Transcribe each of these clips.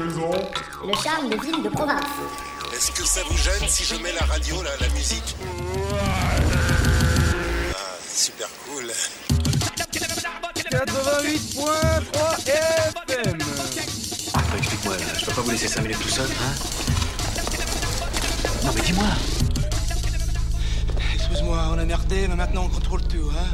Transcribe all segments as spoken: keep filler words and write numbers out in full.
présente le charme des villes de province. Est-ce que ça vous gêne si je mets la radio, là, la musique? Ah, super cool. quatre-vingt-huit point trois F M. Ah, explique-moi, là. Je peux pas vous laisser cinq minutes tout seul, hein? Non, mais dis-moi. Excuse-moi, on a merdé, mais maintenant on contrôle tout, hein?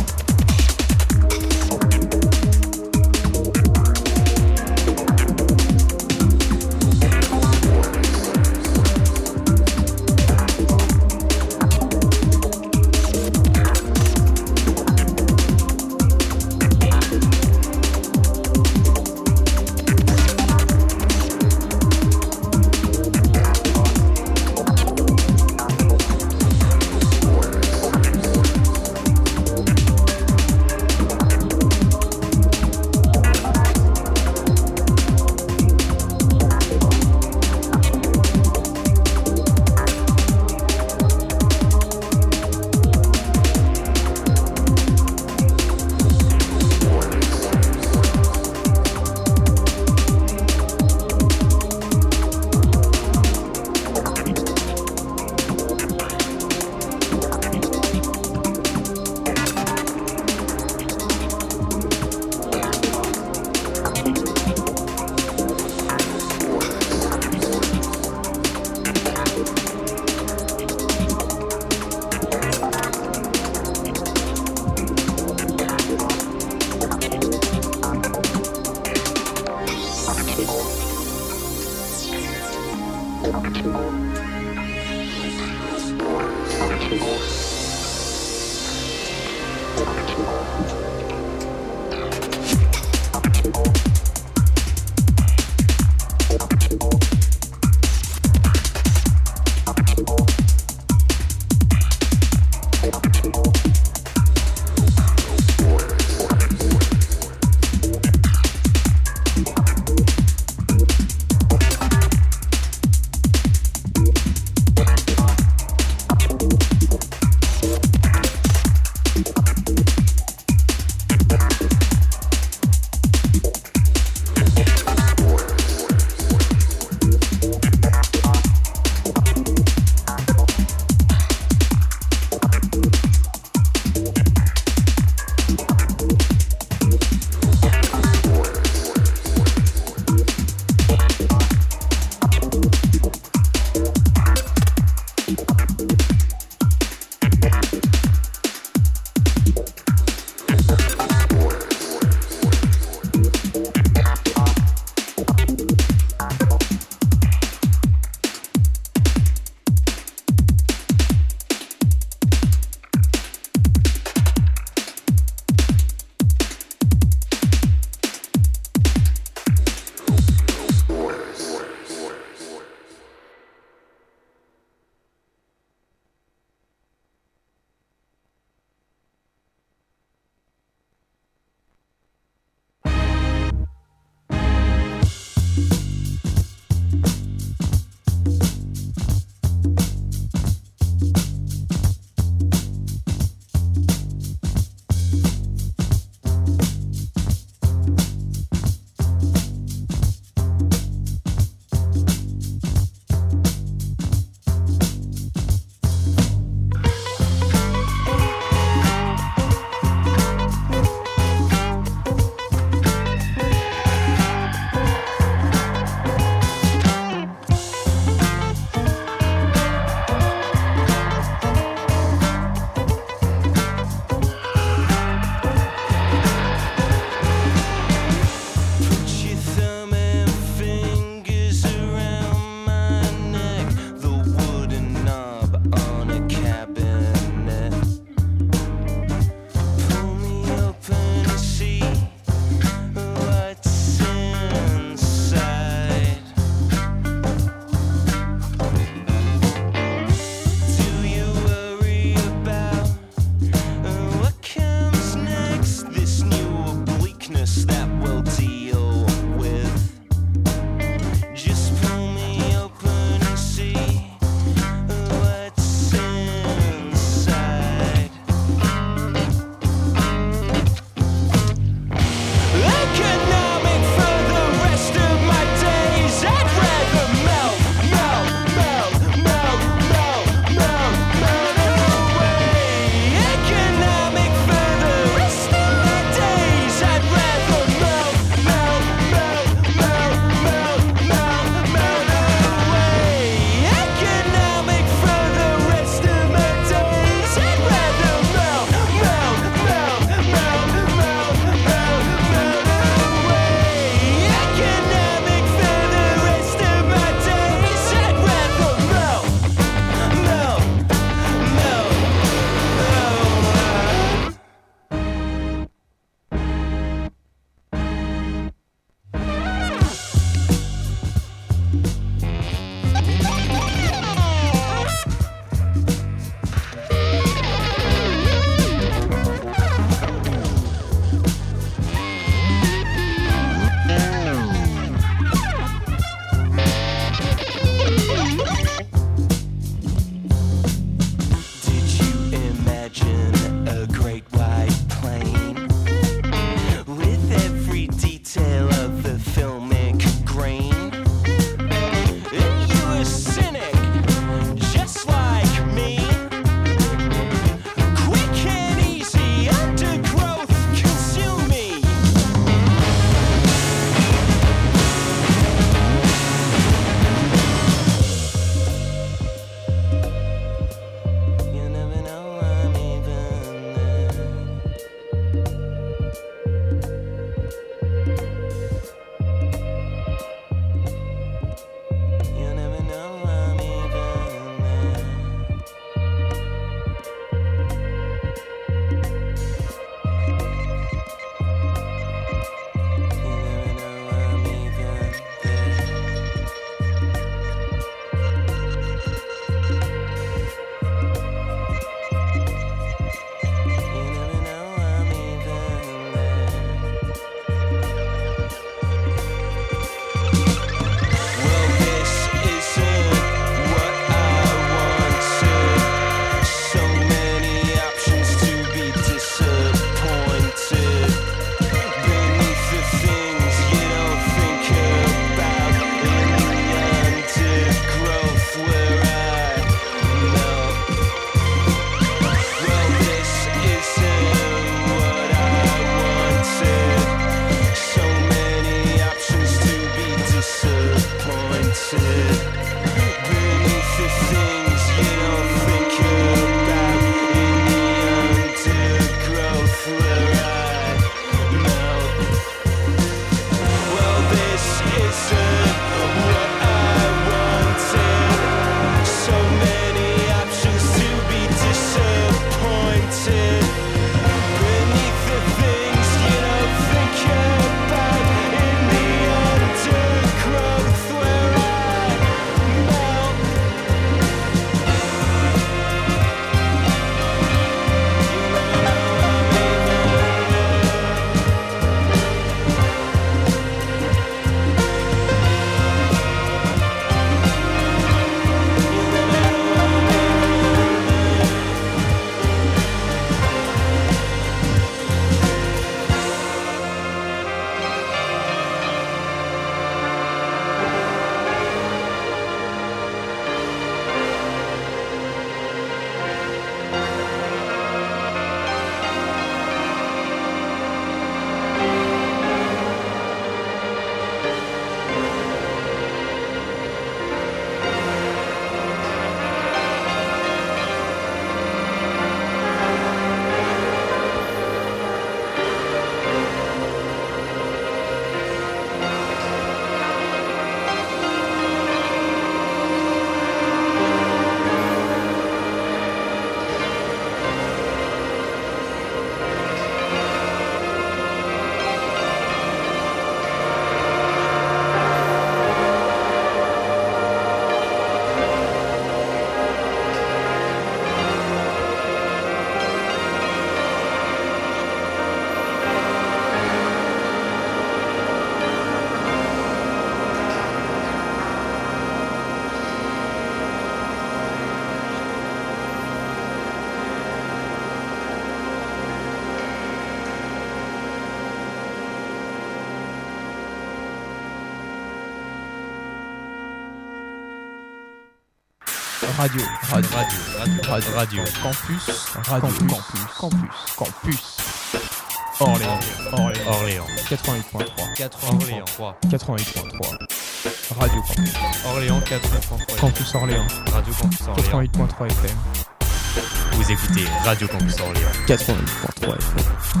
Radio, radio, radio, radio, radio, campus, radio, campus, campus, campus. Orléans, Orléans, Orléans, quatre-vingt-huit point trois, quatre-vingt-huit point trois, quatre-vingt-huit point trois. Radio Campus, Orléans, quatre-vingt-huit point trois, Campus Orléans, Radio Campus Orléans, quatre-vingt-huit point trois F M. Vous écoutez Radio Campus Orléans, quatre-vingt-huit point trois F M.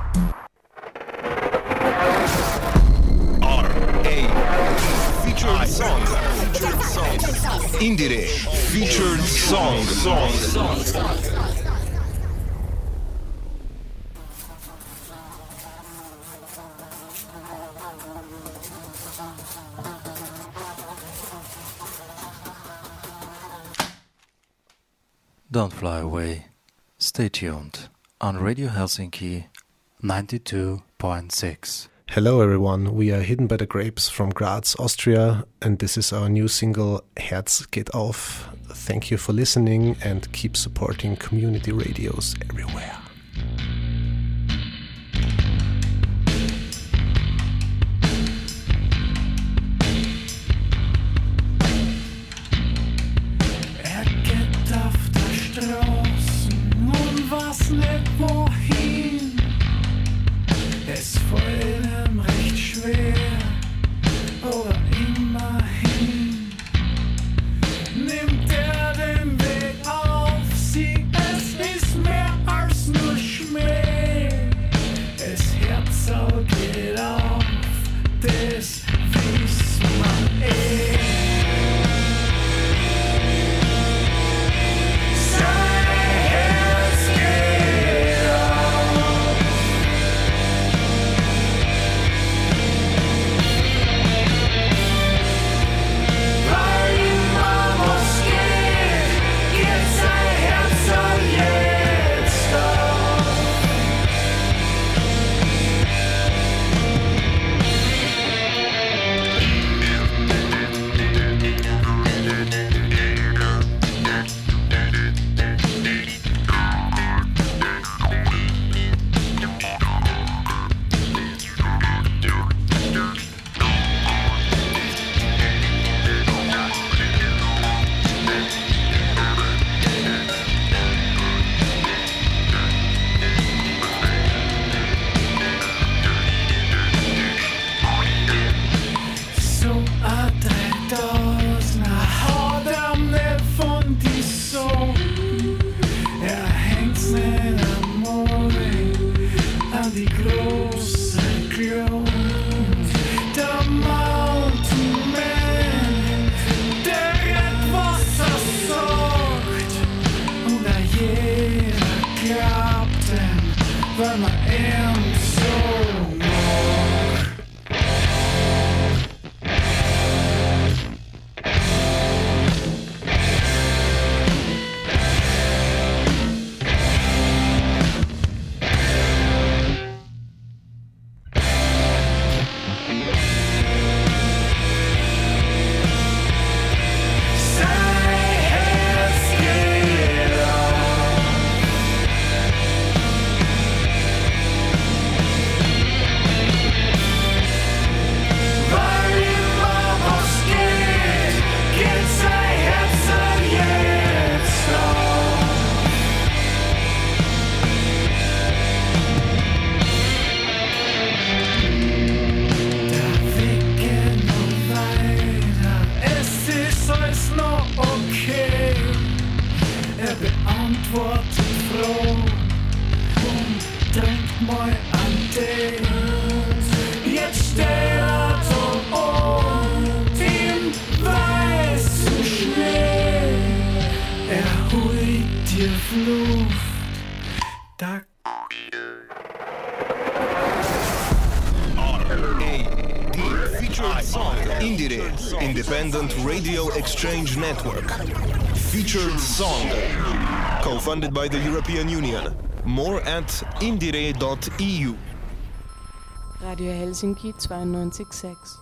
R A Featured Song, Featured Song, Indire Featured Song, Song. Don't fly away. Stay tuned on Radio Helsinki ninety-two point six. Hello everyone, we are Hidden by the Grapes from Graz, Austria, and this is our new single Herz geht auf. Thank you for listening and keep supporting community radios everywhere. Und was nicht wohin, es fällt ihm recht schwer, oder immerhin nimmt er den Weg auf sie, es ist mehr als nur Schmäh, es Herz geht auf, das wiss man eh. Independent Radio Exchange Network. Featured Song. Co-funded by the European Union. More at indire dot e u. Radio Helsinki zweiundneunzig Komma sechs.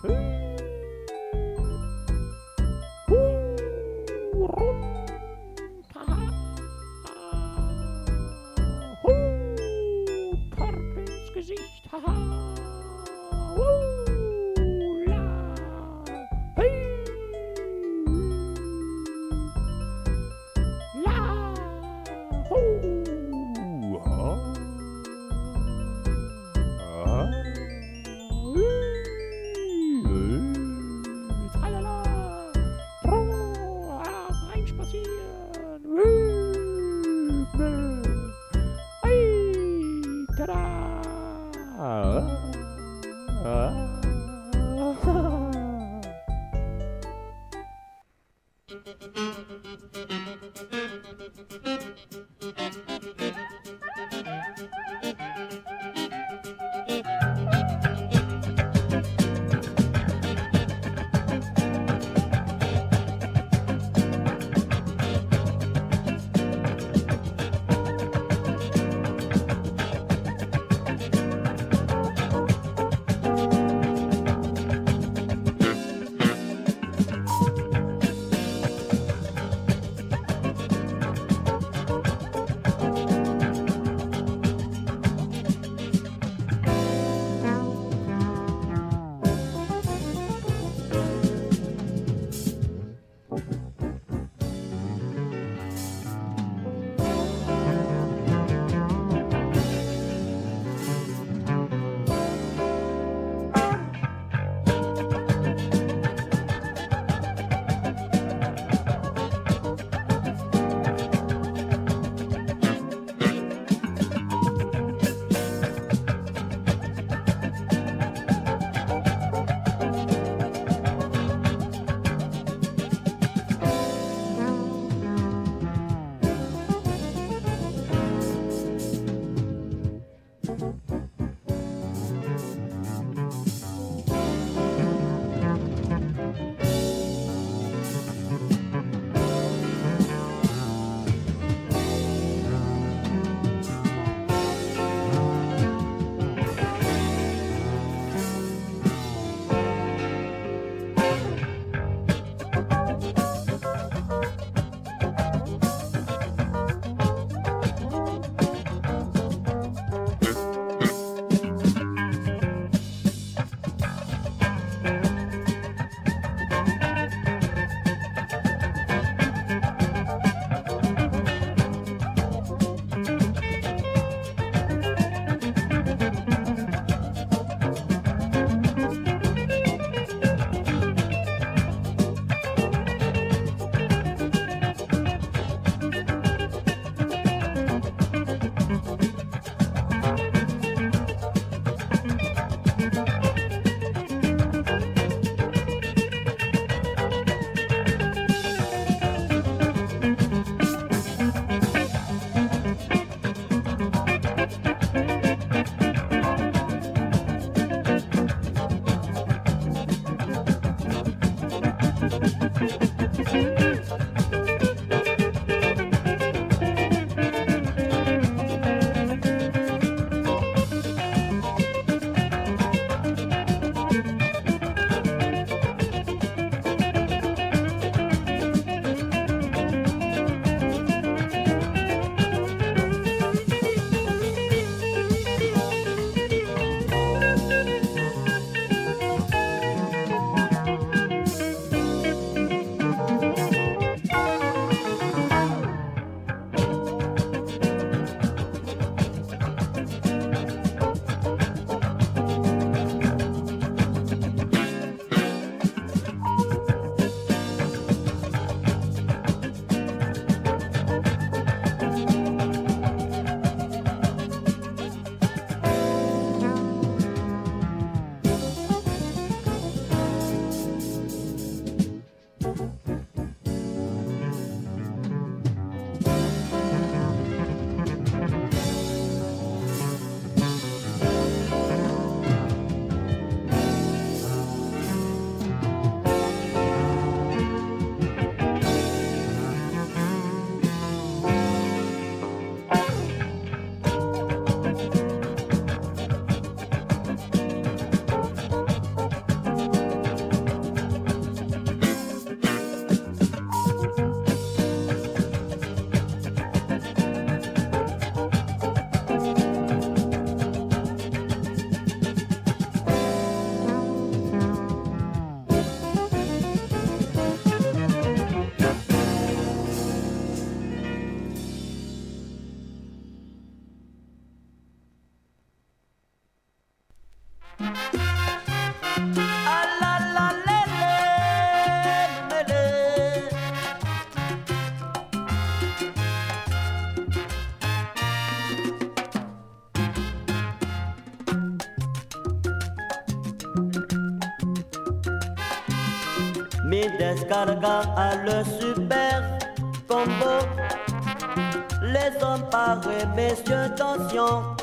Mi descarga a le super combo. Les hommes parés, messieurs, attention.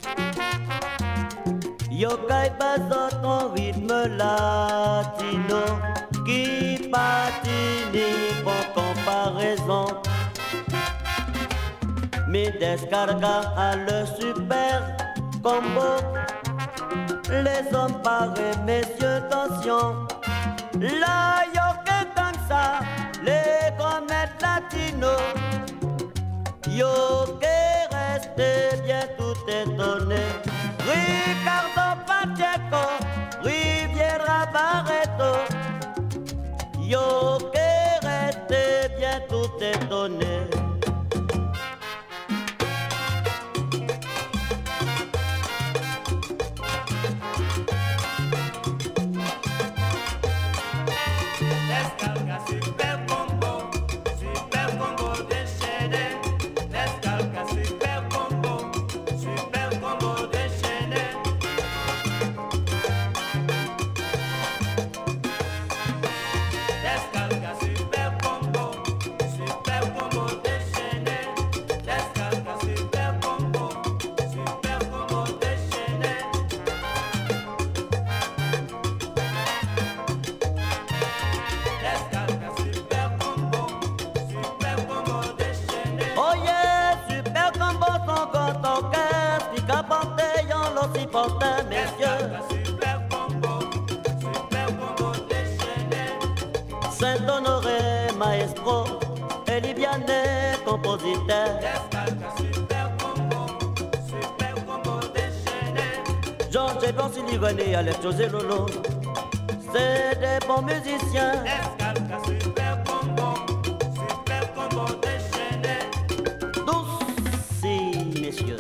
Yokai bazote en rythme latino qui patine pour comparaison. Mi descarga a le super combo. Les hommes parés, messieurs, attention. La yokai dansa, les comètes latinos. Yokai reste bien tout étonné. Ricardo Pacheco, Riviera Barreto. Yokai reste bien tout étonné. Saint-Honoré, maestro, Eliviane, compositeur. Georges Blancy, René, Alex, José Lolo, c'est des bons musiciens. Douce, messieurs.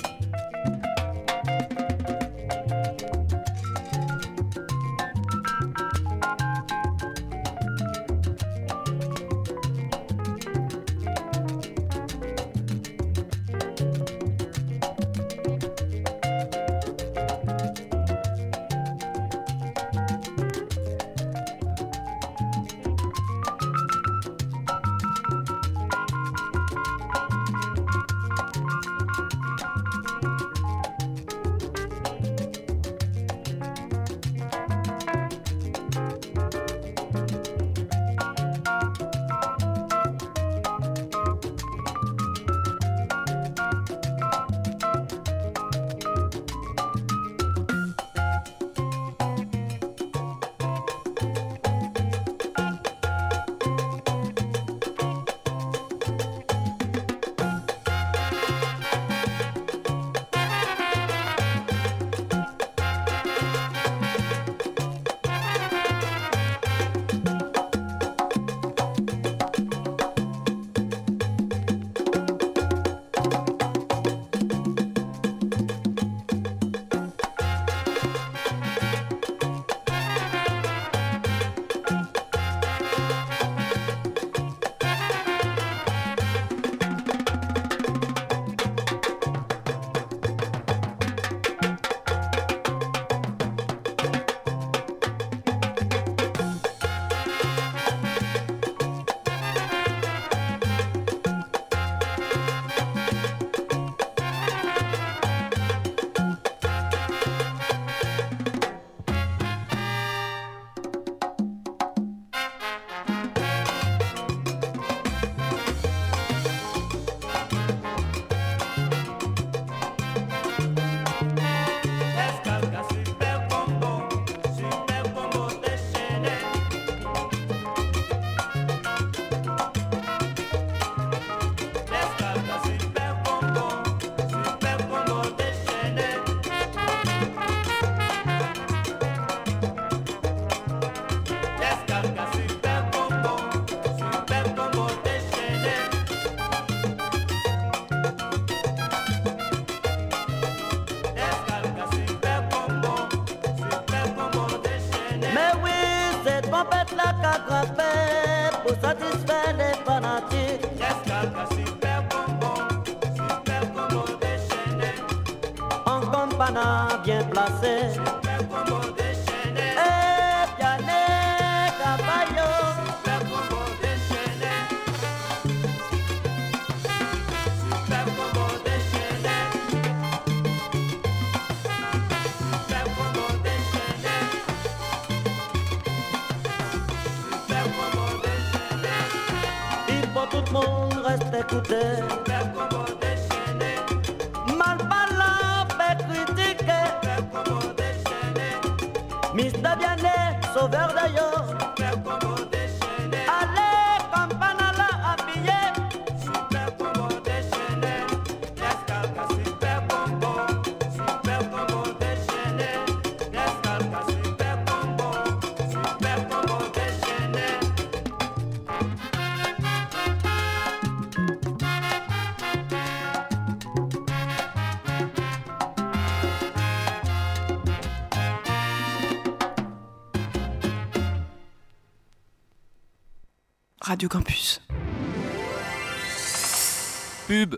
Pour satisfaire les fanatiques. Descarga super bonbon, super combo déchaîné. En campana bien placé. Super combo déchaîné. Et Piané Caballo. tout le monde reste écouté. Mal parlant fait critiquer. Mister Vianney, sauveur d'ailleurs. Allez, campanala habillé. Super combo déchaîné. L'escalca super combo. Super combo déchaîné. L'escalca super combo. Super combo déchaîné. Radio Campus. Pub.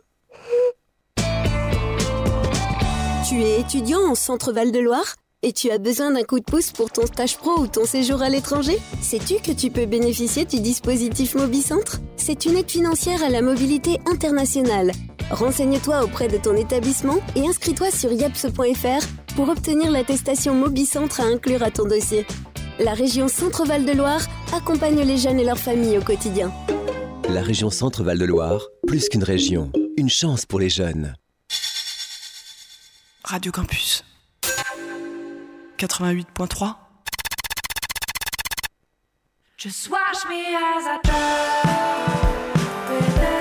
Tu es étudiant en Centre Val-de-Loire et tu as besoin d'un coup de pouce pour ton stage pro ou ton séjour à l'étranger ? Sais-tu que tu peux bénéficier du dispositif Mobicentre ? C'est une aide financière à la mobilité internationale. Renseigne-toi auprès de ton établissement et inscris-toi sur yeps point f r pour obtenir l'attestation Mobicentre à inclure à ton dossier. La région Centre-Val de Loire accompagne les jeunes et leurs familles au quotidien. La région Centre-Val de Loire, plus qu'une région, une chance pour les jeunes. Radio Campus. quatre-vingt-huit point trois. Just watch me as I drive with it.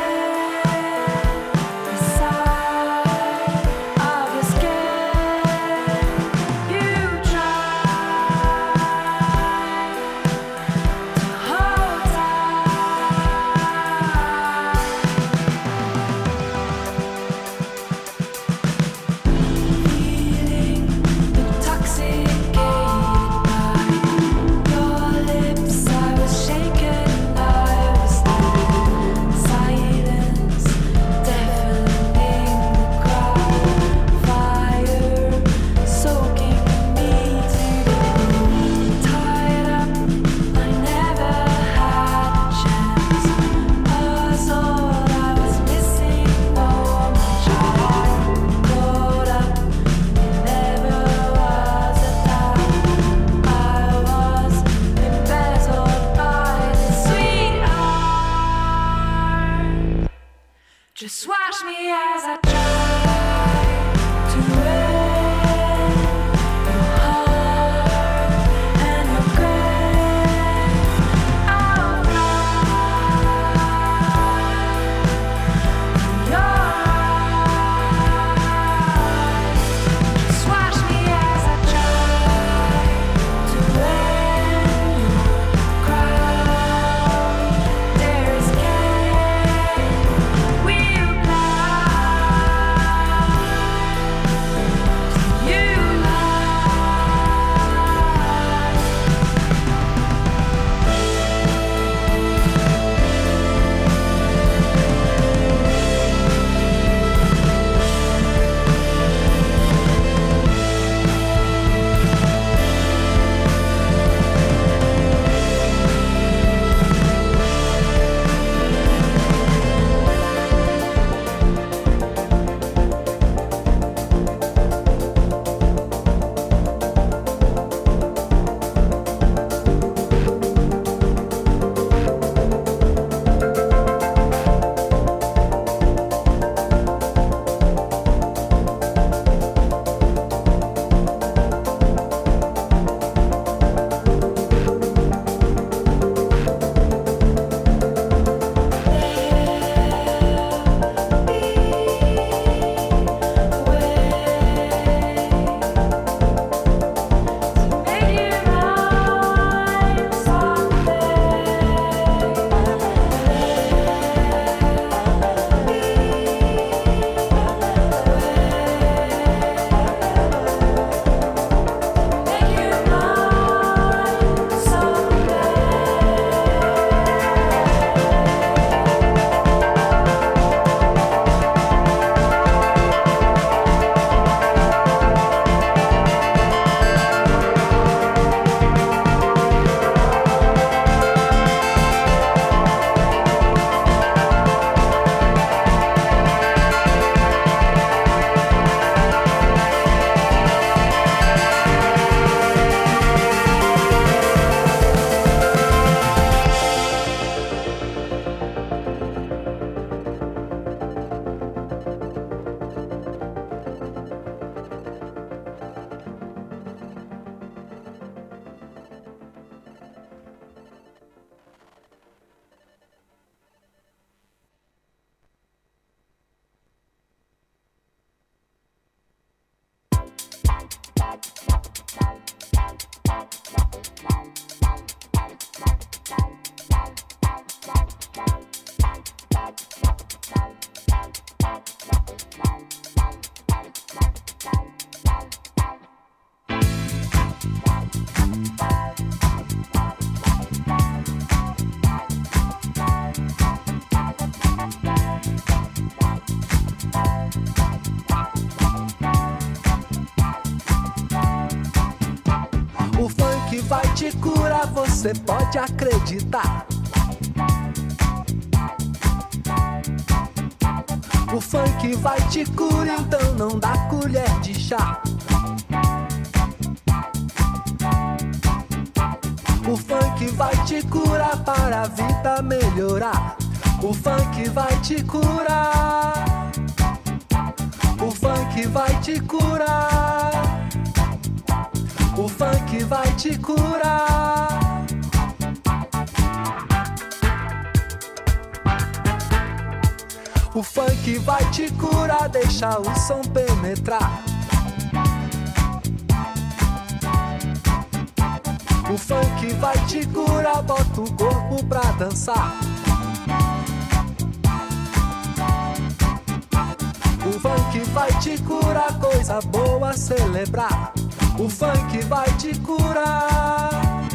Shaken, I was Você pode acreditar. O funk vai te curar, então não dá colher de chá. O funk vai te curar para a vida melhorar. O funk vai te curar. O funk vai te curar. O funk vai te curar. O funk vai te curar, deixa o som penetrar. O funk vai te curar, bota o corpo pra dançar. O funk vai te curar, coisa boa celebrar. O funk vai te curar.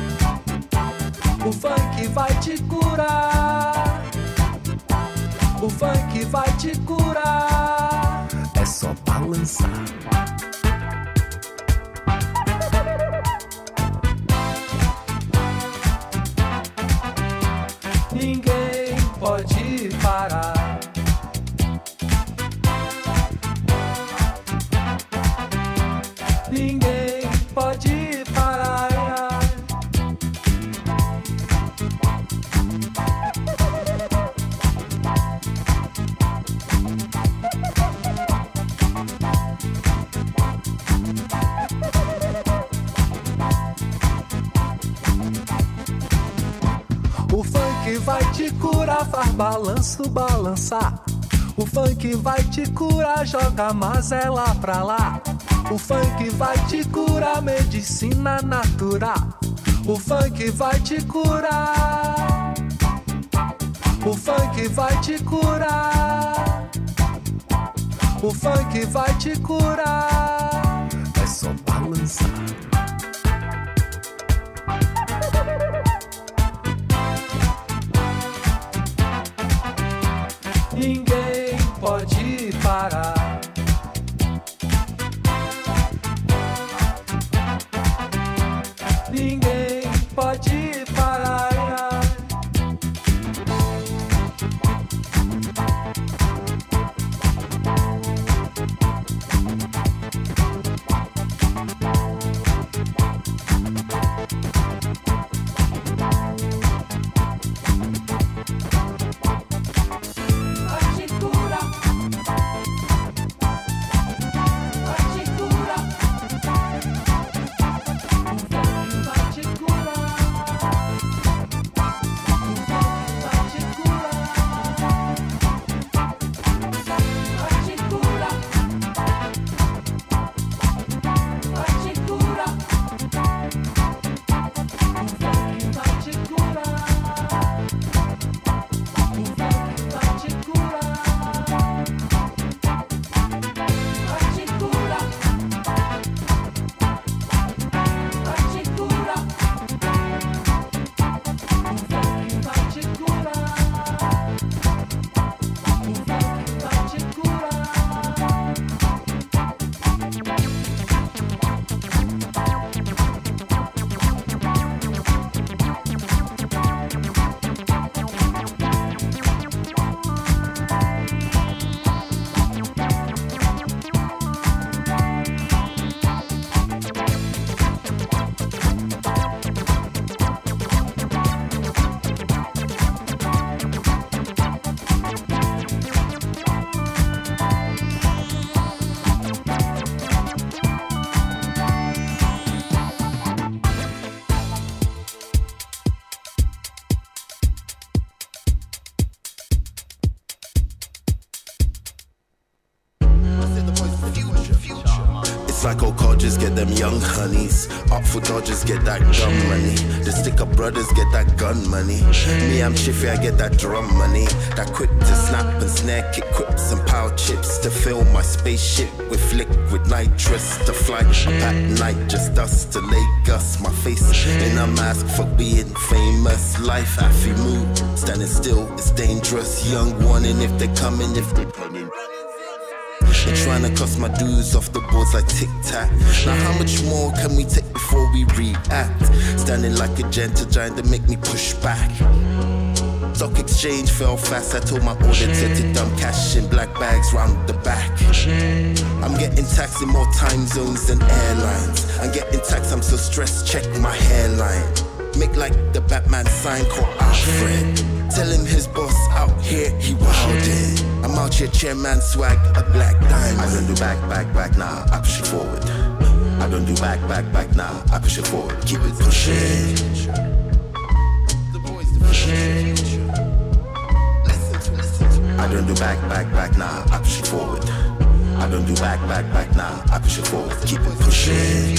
O funk vai te curar. O funk vai te curar. É só balançar. Ninguém pode parar. Ninguém pode parar. O funk vai te curar, faz balanço balançar. O funk vai te curar, joga a mazela pra lá. O funk vai te curar, medicina natural. O funk vai te curar. O funk vai te curar. O funk vai te curar. É só balançar. Ninguém pode parar. Ninguém pode parar. It's like old codgers get them young honeys. Artful dodgers get that gun money. The sticker brothers get that gun money. Me, I'm chiffy, I get that drum money. That quick to snap and snare kick quips and power chips to fill my spaceship with liquid nitrous to fly up at night, just us to Lagos. My face in a mask for being famous. Life, affy mood, standing still, it's dangerous. Young warning if they coming, if they coming. They're trying to cost my dues off the boards like tic-tac. Now how much more can we take before we react? Standing like a gentle giant to make me push back. Stock exchange fell fast, I told my auditor to dump cash in black bags round the back. I'm getting taxed in more time zones than airlines. I'm getting taxed, I'm so stressed, check my hairline. Make like the Batman sign, call Alfred. Tell him his boss out here, he wildin'. I'm out here, chairman swag, a black diamond. I don't do back, back, back, nah, I push it forward. I don't do back, back, back, nah, I push it forward. Keep it pushing. I don't do back, back, back, nah, I push it forward. I don't do back, back, back, nah, I push it forward. Keep it pushing.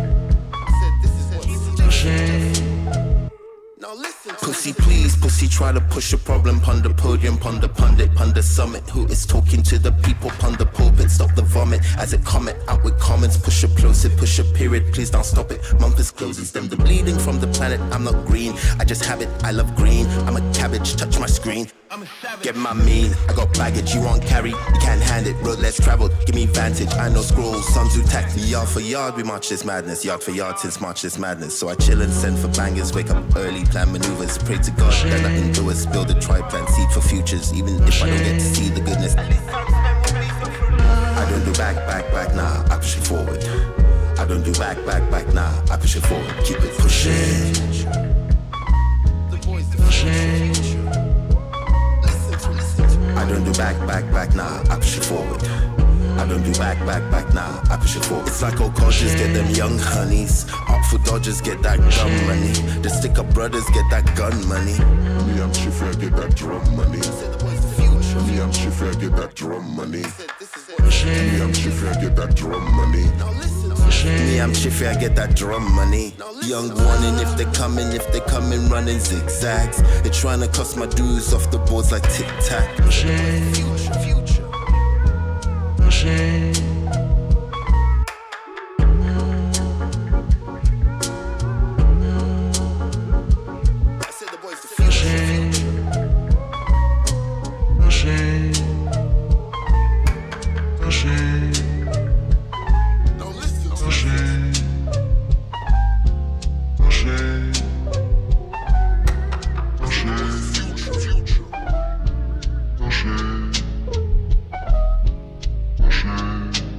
Pussy please, pussy try to push a problem. Pon the podium, pon the pundit, pon the summit. Who is talking to the people, pon the pulpit. Stop the vomit as it comment, out with comments. Push a close it, push a period, please don't stop it. Month is closing, stem the bleeding from the planet. I'm not green, I just have it, I love green. I'm a cabbage, touch my screen. Get my mean, I got baggage, you won't carry, you can't hand it. Road less traveled, give me vantage. I know scrolls, Sun Tzu taxi. Yard for yard, we march this madness. Yard for yard, since March this madness. So I chill and send for bangers. Wake up early, plan maneuvers. Pray to God that nothing do us. Build a tribe, plant seed for futures. Even if I don't get to see the goodness. I don't do back, back, back, nah, I push it forward. I don't do back, back, back, nah, I push it forward. Keep it pushing. I don't do back, back, back, nah, I push it forward. I don't do back, back, back, nah, I push it forward. It's like old codgers get them young honeys. Artful dodgers get that gun money. The sticker brothers get that gun money. Me, I'm chiffy, I get that drum money. Me, I'm chiffy, I get that drum money. Me, I'm chiffy, I get that drum money. Me, I'm chiffy, I get that drum money. Young warning if they coming, if they coming running zigzags. They're trying to cost my dues off the boards like tic-tac. Future, future. Pushing.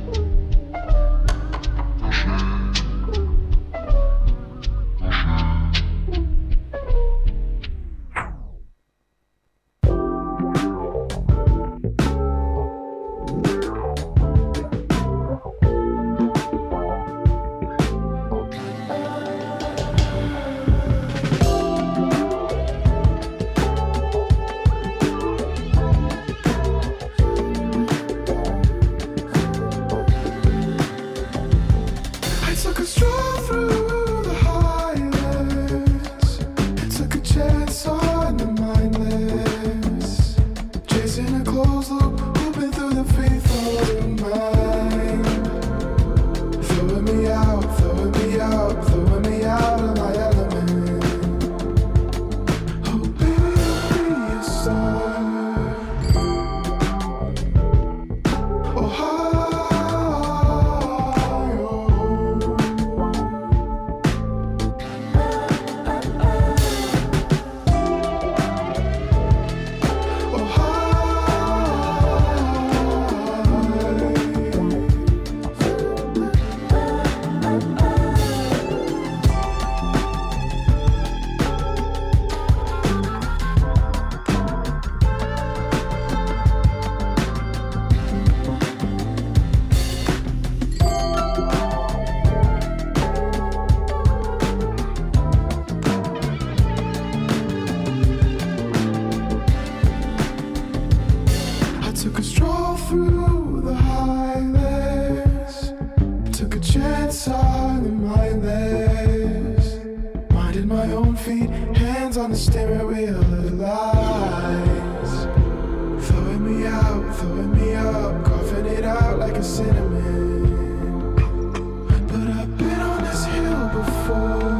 landed my own feet, hands on the steering wheel of lies. Throwing me out, throwing me up, coughing it out like a cinnamon. But I've been on this hill before.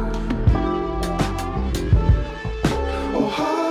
Oh, high.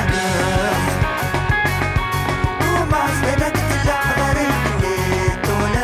Tola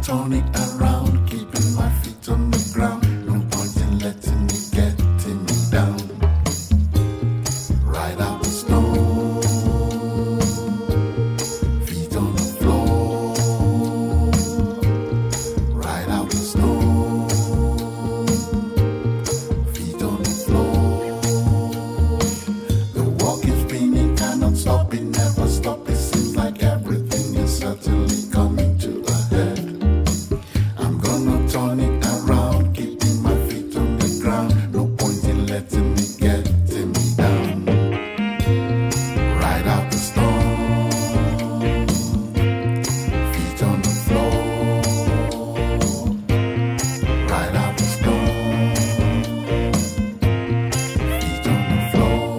turn it around, keeping my feet on the ground. No point in letting me getting me down. Ride out the snow, feet on the floor. Ride out the snow, feet on the floor. The walk is spinning, cannot stop it, never stop. It seems like everything is certainly coming to a head. I'm gonna turn it around, keeping my feet on the ground. No point in letting me getting me down. Ride out the storm, feet on the floor. Ride out the storm, feet on the floor.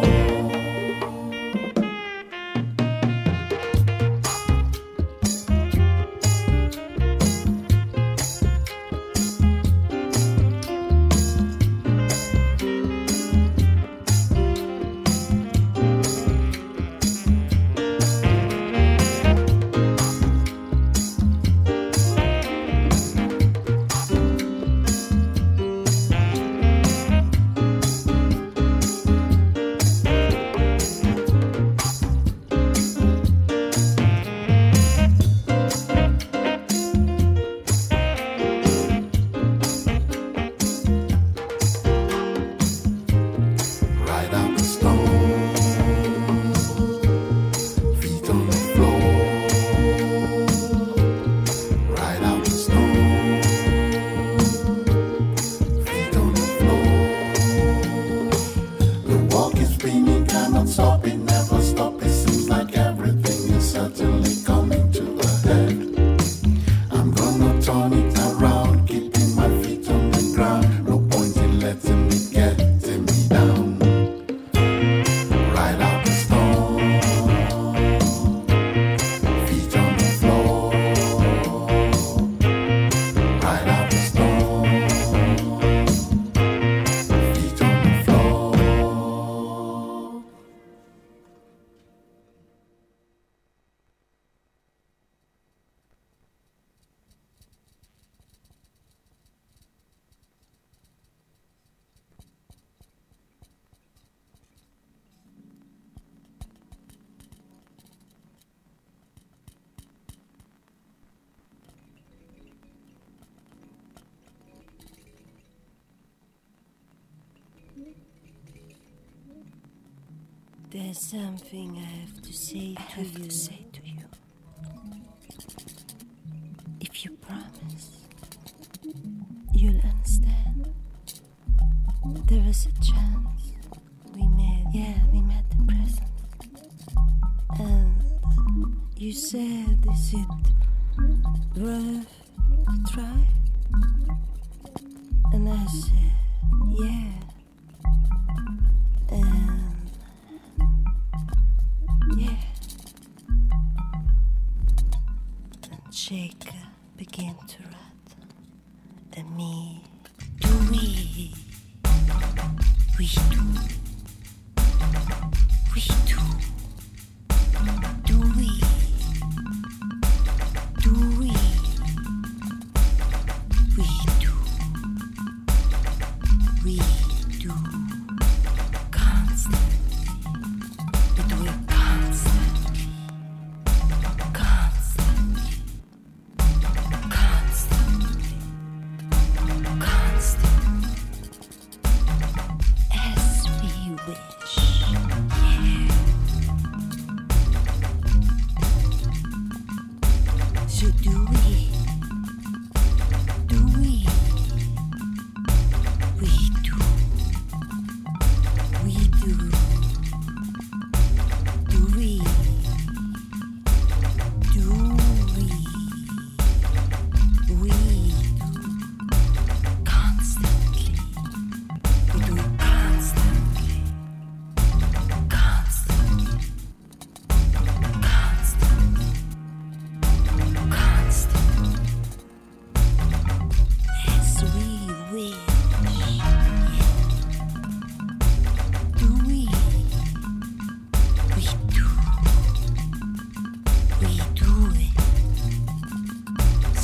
Ride out the storm, feet on the floor. Ride out the storm, feet on the floor. The walk is spinning, cannot stop it, never stop. It seems like everything is certainly coming to a head. I'm gonna turn it around, keeping my feet on the ground. No point in letting me getting me down. Ride out the storm, feet on the floor. Ride out the storm, feet on the floor. There's something I have to say I to have you. to say to you. If you promise, you'll understand. There is a chance we met. Yeah, we met in prison. And you said, is it worth to try? And I said, yeah. And yeah. And Shaker began to rot. And me, do we, we do, we do, do we, do we, we do, we do, constantly. We do it constantly, constantly, constantly, constantly. As we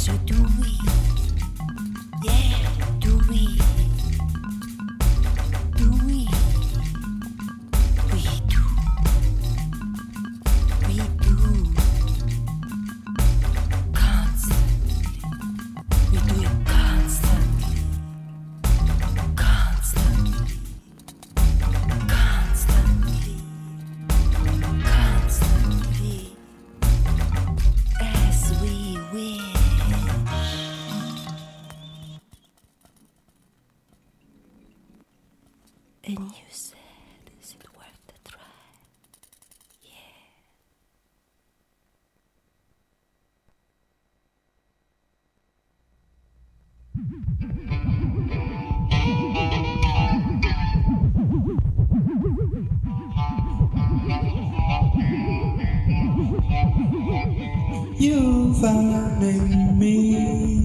So do we. Yeah, do we. Do we. We do. We do. Constantly. We do it constantly. Constantly. Constantly. Constantly. As we wish. And you said, is it worth the try? Yeah. You finding me